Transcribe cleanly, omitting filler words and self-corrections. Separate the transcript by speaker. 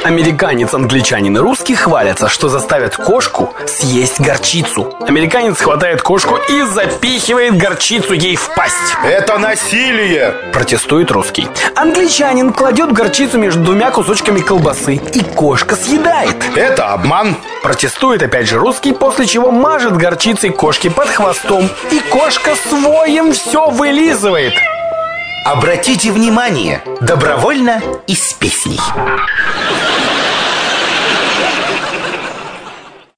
Speaker 1: Американец, англичанин и русский хвалятся, что заставят кошку съесть горчицу. Американец хватает кошку и запихивает горчицу ей в пасть.
Speaker 2: Это насилие!
Speaker 1: Протестует русский. Англичанин кладет горчицу между двумя кусочками колбасы, и кошка съедает.
Speaker 2: Это обман!
Speaker 1: Протестует опять же русский, после чего мажет горчицей кошки под хвостом, и кошка своим все вылизывает.
Speaker 3: Обратите внимание, добровольно и с песней.